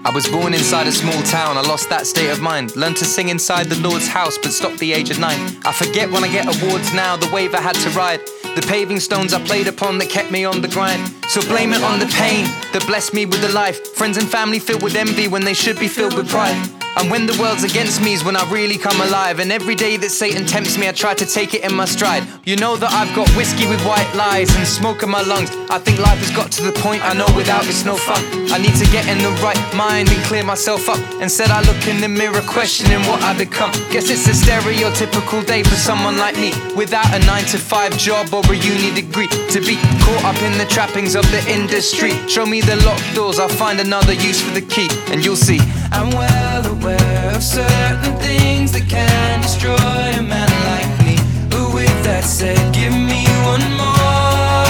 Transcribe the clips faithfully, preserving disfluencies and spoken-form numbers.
I was born inside a small town, I lost that state of mind. Learned to sing inside the Lord's house, but stopped the age of nine. I forget when I get awards now, the wave I had to ride, the paving stones I played upon that kept me on the grind. So blame it on the pain that blessed me with the life. Friends and family filled with envy when they should be filled with pride. And when the world's against me is when I really come alive. And every day that Satan tempts me, I try to take it in my stride. You know that I've got whiskey with white lies and smoke in my lungs. I think life has got to the point I know without it's no fun. I need to get in the right mind and clear myself up. Instead I look in the mirror questioning what I become. Guess it's a stereotypical day for someone like me, without a nine to five job or a uni degree, to be caught up in the trappings of the industry. Show me the locked doors, I'll find another use for the key, and you'll see. I'm well aware of certain things that can destroy a man like me, but with that said, give me one more.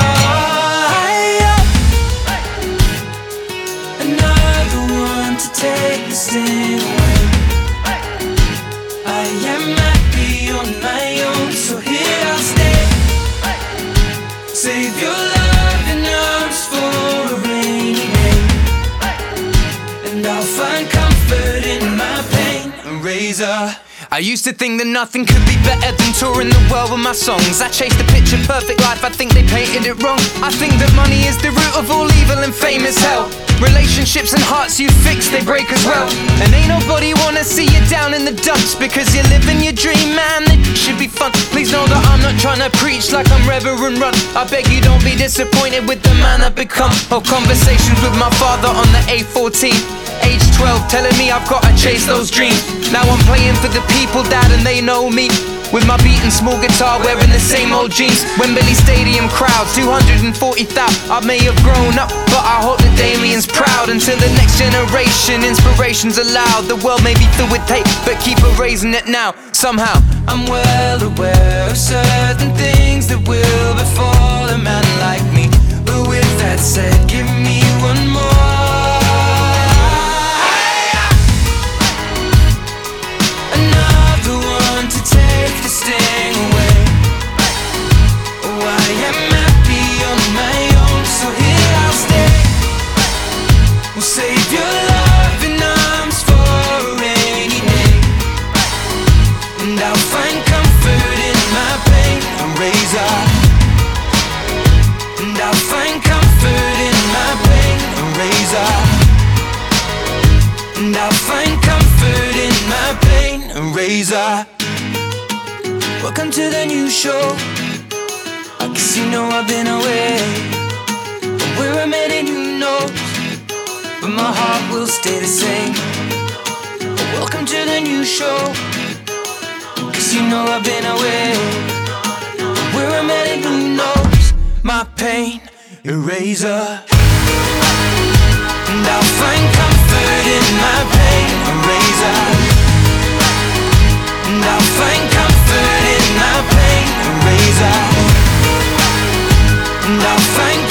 Another one to take the sting away. I am happy on my own, so here I'll stay. Save your love and arms for a rainy day, and I'll find comfort in my pain. A razor. I used to think that nothing could be better than touring the world with my songs. I chased a picture perfect life, I think they painted it wrong. I think that money is the root of all evil and fame is hell. Relationships and hearts you fix, they break as well. And ain't nobody wanna see you down in the dumps, because you're living your dream, man, that should be fun. Please know that I'm not trying to preach like I'm Reverend Run. I beg you don't be disappointed with the man I've become. Or conversations with my father on the A fourteen, age twelve, telling me I've gotta chase those dreams. Now I'm playing for the people, dad, and they know me, with my beating small guitar, wearing the same old jeans. Wembley Stadium crowd, two hundred forty thousand. I may have grown up, but I hope that Damien's proud. Until the next generation, inspiration's allowed. The world may be filled with hate, but keep erasing it now, somehow. I'm well aware of certain things that will befall a man like me, but with that said, give me one more. To take the sting away. Oh, I am happy on my own, so here I'll stay. We'll save your love in arms for a rainy day, and I'll find comfort in my pain. A razor. And I'll find comfort in my pain. A razor. And I'll find comfort in my pain. A razor. Welcome to the new show. I guess you know I've been away, but where I'm heading, who knows? But my heart will stay the same. Welcome to the new show. Cause you know I've been away, but where I'm heading, who knows? My pain, eraser. And I'll find comfort in my pain, eraser. And I'll find comfort in my pain, a razor. And I'll find